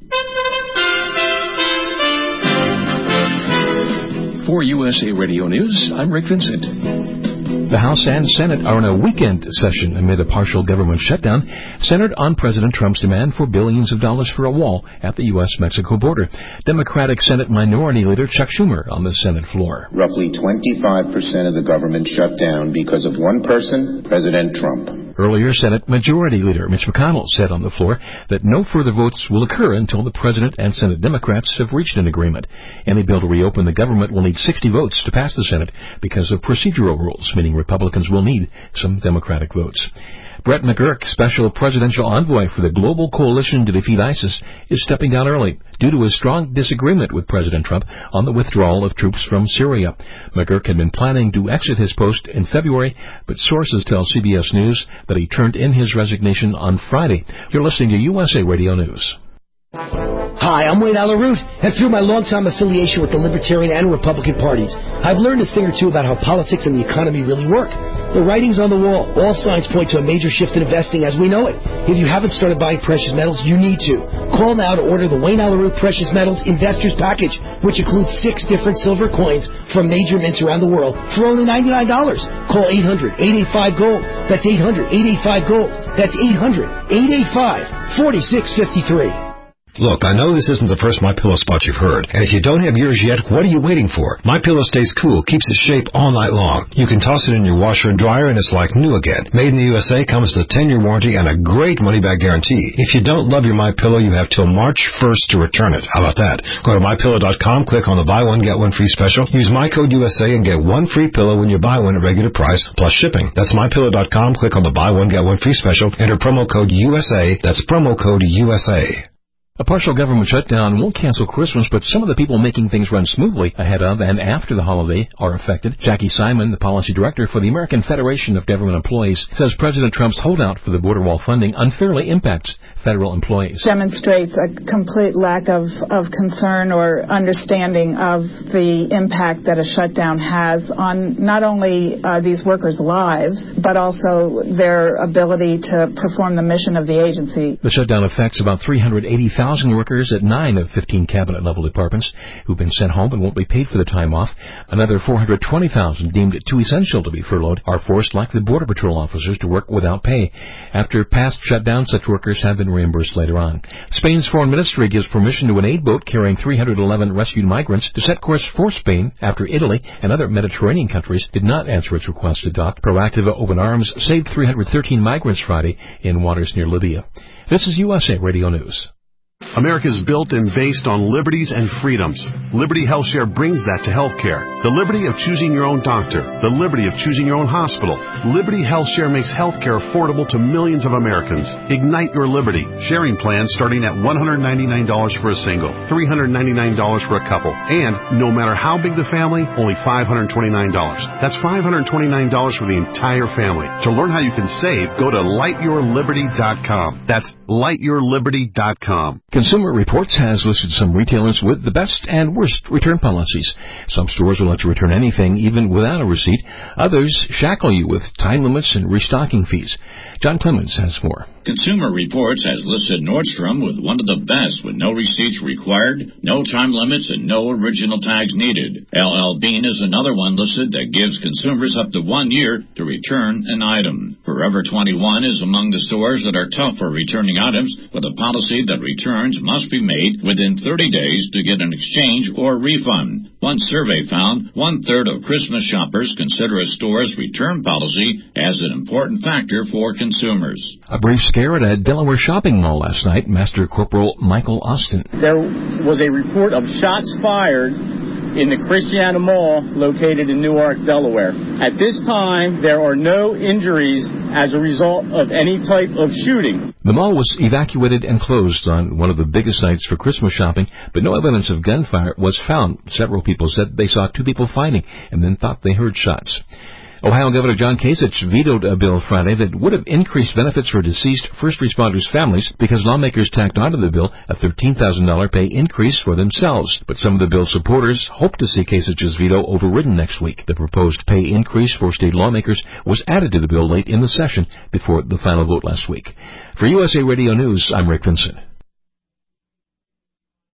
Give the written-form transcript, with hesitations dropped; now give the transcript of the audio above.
For USA Radio News, I'm Rick Vincent. The House and Senate are in a weekend session amid a partial government shutdown centered on President Trump's demand for billions of dollars for a wall at the U.S.-Mexico border. Democratic Senate Minority Leader Chuck Schumer on the Senate floor. Roughly 25% of the government shut down because of one person, President Trump. Earlier, Senate Majority Leader Mitch McConnell said on the floor that no further votes will occur until the President and Senate Democrats have reached an agreement. Any bill to reopen the government will need 60 votes to pass the Senate because of procedural rules, meaning Republicans will need some Democratic votes. Brett McGurk, special presidential envoy for the global coalition to defeat ISIS, is stepping down early due to a strong disagreement with President Trump on the withdrawal of troops from Syria. McGurk had been planning to exit his post in February, but sources tell CBS News that he turned in his resignation on Friday. You're listening to USA Radio News. Hi, I'm Wayne Allyn Root, and through my long-time affiliation with the Libertarian and Republican parties, I've learned a thing or two about how politics and the economy really work. The writing's on the wall. All signs point to a major shift in investing as we know it. If you haven't started buying precious metals, you need to. Call now to order the Wayne Allyn Root Precious Metals Investors Package, which includes 6 different silver coins from major mints around the world for only $99. Call 800-885-GOLD. That's 800-885-GOLD. That's 800-885-4653. Look, I know this isn't the first MyPillow spot you've heard, and if you don't have yours yet, what are you waiting for? MyPillow stays cool, keeps its shape all night long. You can toss it in your washer and dryer, and it's like new again. Made in the USA, comes with a 10-year warranty and a great money-back guarantee. If you don't love your MyPillow, you have till March 1st to return it. How about that? Go to MyPillow.com, click on the buy one, get one free special. Use my code USA and get one free pillow when you buy one at regular price, plus shipping. That's MyPillow.com, click on the buy one, get one free special. Enter promo code USA. That's promo code USA. A partial government shutdown won't cancel Christmas, but some of the people making things run smoothly ahead of and after the holiday are affected. Jackie Simon, the policy director for the American Federation of Government Employees, says President Trump's holdout for the border wall funding unfairly impacts federal employees. Demonstrates a complete lack of concern or understanding of the impact that a shutdown has on not only these workers' lives, but also their ability to perform the mission of the agency. The shutdown affects about 380,000 workers at 9 of 15 cabinet-level departments who've been sent home and won't be paid for the time off. Another 420,000 deemed too essential to be furloughed are forced, like the Border Patrol officers, to work without pay. After past shutdowns, such workers have been reimbursed later on. Spain's foreign ministry gives permission to an aid boat carrying 311 rescued migrants to set course for Spain after Italy and other Mediterranean countries did not answer its request to dock. Proactiva Open Arms saved 313 migrants Friday in waters near Libya. This is USA Radio News. America is built and based on liberties and freedoms. Liberty HealthShare brings that to healthcare. The liberty of choosing your own doctor. The liberty of choosing your own hospital. Liberty HealthShare makes healthcare affordable to millions of Americans. Ignite your liberty. Sharing plans starting at $199 for a single, $399 for a couple, and no matter how big the family, only $529. That's $529 for the entire family. To learn how you can save, go to lightyourliberty.com. That's lightyourliberty.com. Consumer Reports has listed some retailers with the best and worst return policies. Some stores will let you return anything, even without a receipt. Others shackle you with time limits and restocking fees. John Clemens has more. Consumer Reports has listed Nordstrom with one of the best, with no receipts required, no time limits, and no original tags needed. LL Bean is another one listed that gives consumers up to 1 year to return an item. Forever 21 is among the stores that are tough for returning items, with a policy that returns must be made within 30 days to get an exchange or refund. One survey found 1/3 of Christmas shoppers consider a store's return policy as an important factor for consumers. A brief scare at a Delaware shopping mall last night. Master Corporal Michael Austin. There was a report of shots fired in the Christiana Mall located in Newark, Delaware. At this time, there are no injuries as a result of any type of shooting. The mall was evacuated and closed on one of the biggest nights for Christmas shopping, but no evidence of gunfire was found. Several people said they saw 2 people fighting and then thought they heard shots. Ohio Governor John Kasich vetoed a bill Friday that would have increased benefits for deceased first responders' families because lawmakers tacked onto the bill a $13,000 pay increase for themselves. But some of the bill's supporters hope to see Kasich's veto overridden next week. The proposed pay increase for state lawmakers was added to the bill late in the session before the final vote last week. For USA Radio News, I'm Rick Vincent.